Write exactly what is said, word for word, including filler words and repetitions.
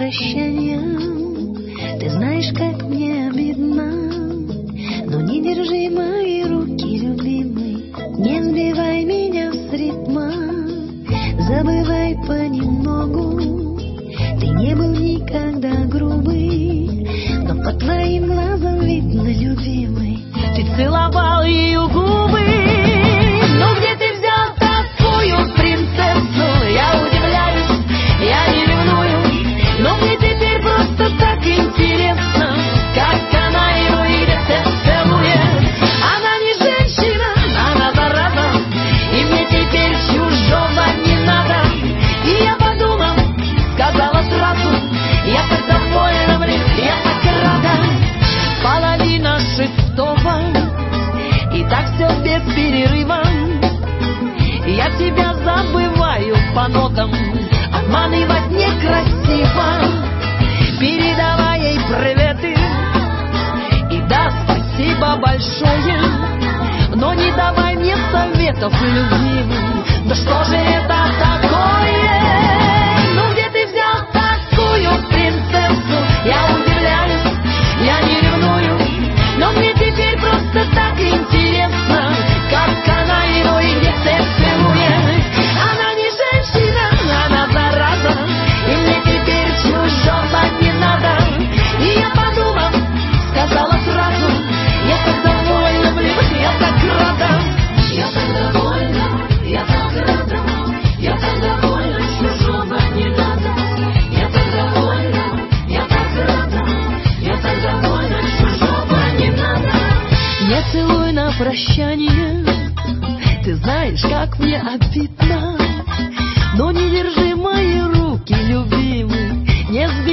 прощание. Ты знаешь, как мне обидно, но не держи мои руки, любимый. Не сбивай меня с ритма, забывай понемногу. Ты не был никогда грубый, но по твоим глазам видно, любимый, ты целовал ее губы. Но где ты взял такую принцессу? Я удивляюсь, я не ревную, но мне теперь просто так интересно, как она его идет и целует. Она не женщина, она зараза, и мне теперь чужого не надо. И я подумал, сказала сразу, я так довольна, блин, я так рада. Половина шестого, и так все без перерыва. Я тебя забываю по нотам, обманывать некрасиво. Передавай ей приветы, и да, спасибо большое, но не давай мне советов, любимый. Да что же это такое? Ну где ты взял такую принцессу? Я удивляюсь, я не ревную, но мне теперь просто так интересно, как она его и где целует. Она не женщина, она зараза, и мне теперь чужого не надо. И я подумал, сказала сразу, я так довольна, блин, я так рада. Я так довольна, я так рада, я так довольна, чужого не надо. Я так довольна, я так рада, я так довольна, чужого не надо. Не целуй на прощание, ты знаешь, как мне обидно, но не держи мои руки, любимый, не сбивай.